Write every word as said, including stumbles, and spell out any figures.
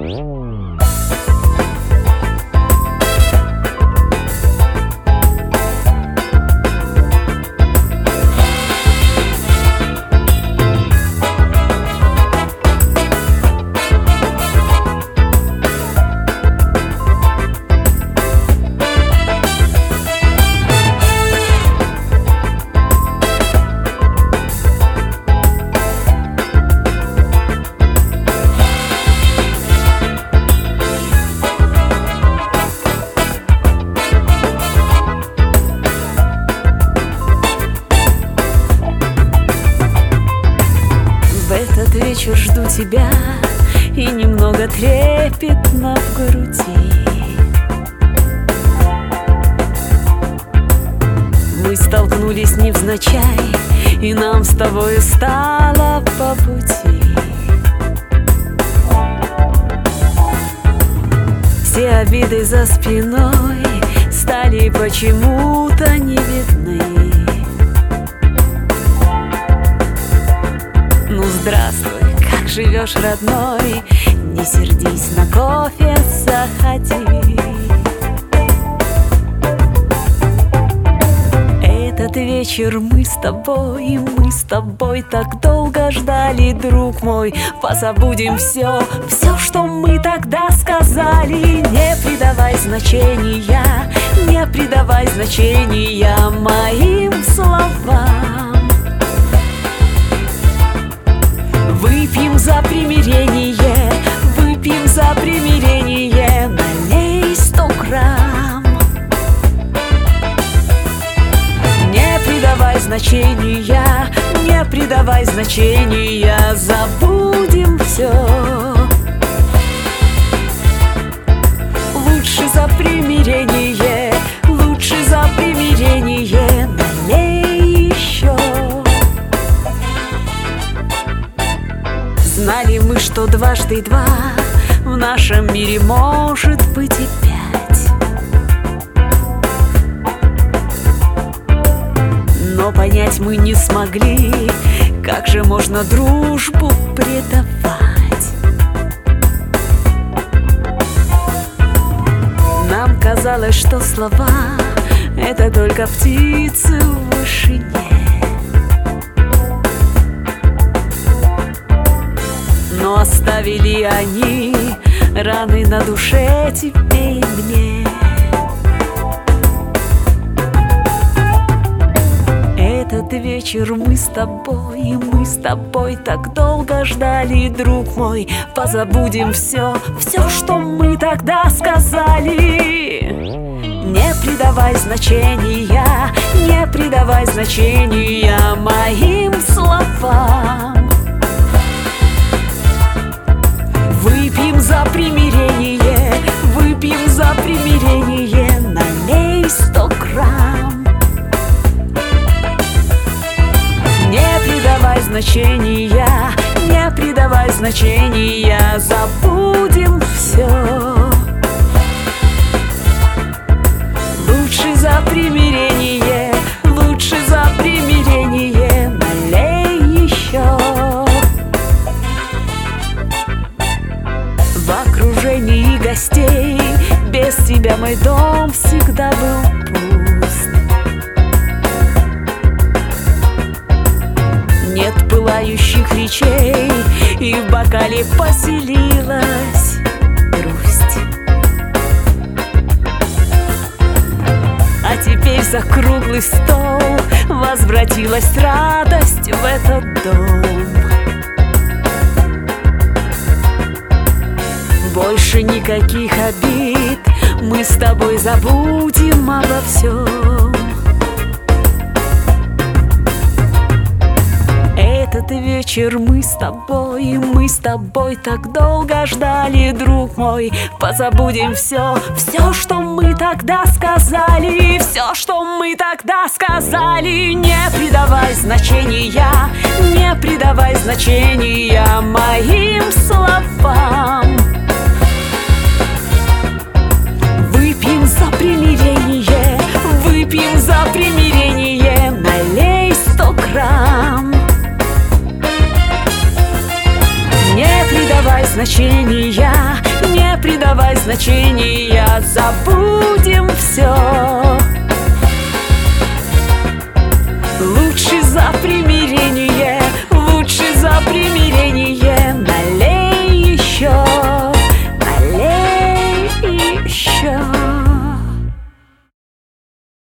Вечер жду тебя, и немного трепетно в груди. Мы столкнулись невзначай, и нам с тобой стало по пути. Все обиды за спиной стали почему-то не видны. Ну здравствуй, как живешь, родной? Не сердись, на кофе заходи. Этот вечер мы с тобой, и мы с тобой так долго ждали, друг мой. Позабудем все, все, что мы тогда сказали. Не придавай значения, не придавай значения моим словам. Выпьем за примирение, выпьем за примирение, налей сто грамм. Не придавай значения, не придавай значения, забудем все. Лучше за примирение, лучше за примирение, налей еще. Знали мы, что дважды два в нашем мире может быть и пять. Но понять мы не смогли, как же можно дружбу предавать. Нам казалось, что слова — это только птицы в вышине. Но оставили они раны на душе тебе и мне. Этот вечер мы с тобой, и мы с тобой так долго ждали, друг мой. Позабудем все, все, что мы тогда сказали. Не придавай значения, не придавай значения моим словам. Выпьем за примирение, выпьем за примирение, налей сто грамм. Не придавай значения, не придавай значения, забудем все. Лучше за примирение, лучше за примирение, налей еще. В окружении гостей без тебя мой дом всегда был пуст. Нет пылающих речей, и в бокале поселилась грусть. А теперь за круглый стол возвратилась радость в этот дом. Больше никаких обид, мы с тобой забудем обо всем. Этот вечер мы с тобой, мы с тобой так долго ждали, друг мой. Позабудем все, все, что мы тогда сказали, все, что мы тогда сказали. Не придавай значения, не придавай значения моим словам. Выпьем за примирение, выпьем за примирение, налей сто грамм. Не придавай значения, мгновения, не придавай значения. Забудем